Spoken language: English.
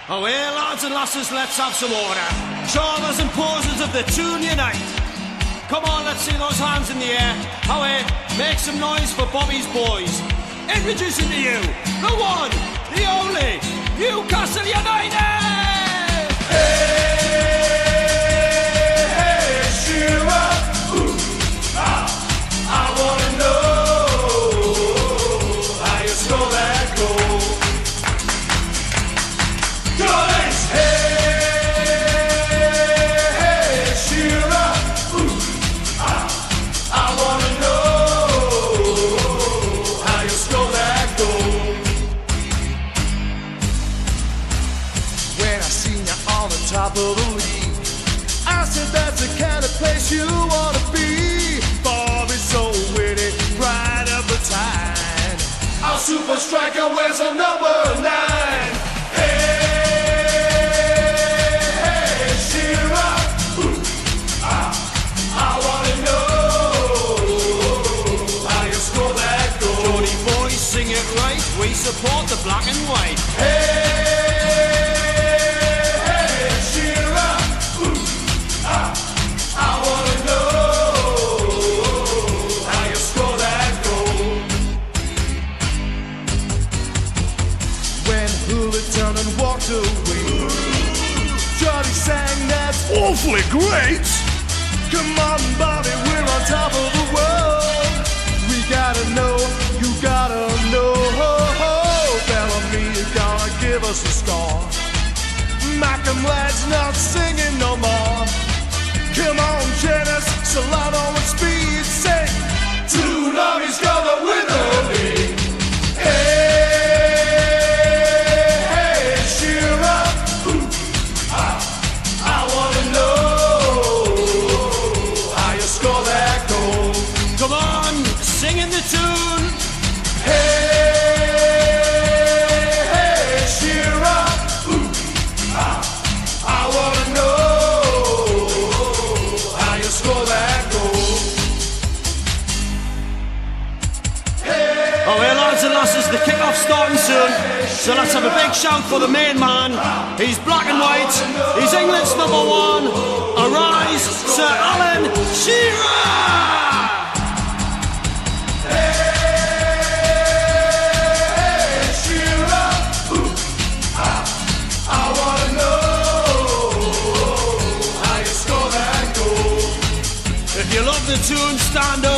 Away, lads and lasses, let's have some order. Charmers and posers of the tune unite. Come on, let's see those hands in the air. Away, make some noise for Bobby's boys. Introducing to you, the one, the only, Newcastle United! Hey, Shearer, I wanna know how you score that goal. Goalies, hey, Shearer, I wanna know how you score that goal. When I seen you on the top of the league, I said that's the kind of place you wanna be. Bobby's so witty, right up the tide. Our super striker wears a number 9. Hey, Shearer, I wanna know how you score that goal. Johnny boys, sing it right, we support the black and white. Hey, Shearer, I wanna know how you score that goal. When Hula turned and walked away, Johnny sang that's awfully great. Come on, Bobby, we're on top of the world. We gotta know, you gotta know. Bellamy is gonna give us a score. Malcolm Ladd's not singing no more. Come on, Janice, Solano with speed, sing. Tsunami's gonna win the league. Hey, Shearer, I wanna know how you score that goal. Come on, singing the tune. Hey, Shearer, I wanna know how you score that goal. Away, lads and lasses, the kick-off's starting soon. So let's have a big shout for the main man. He's black and white. He's England's number 1. Arise, Sir Alan Shearer! Hey, Shearer, I wanna know how you score that goal. If you love the tune, stand